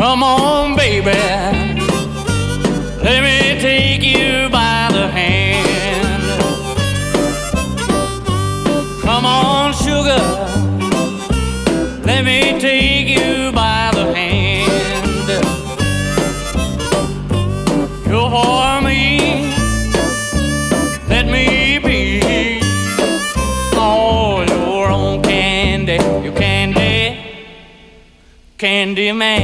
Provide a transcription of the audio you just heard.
Come on, baby, let me take you by the hand. Come on, sugar, let me take you by the hand. You're for me, let me be all your own candy, you candy, candy man.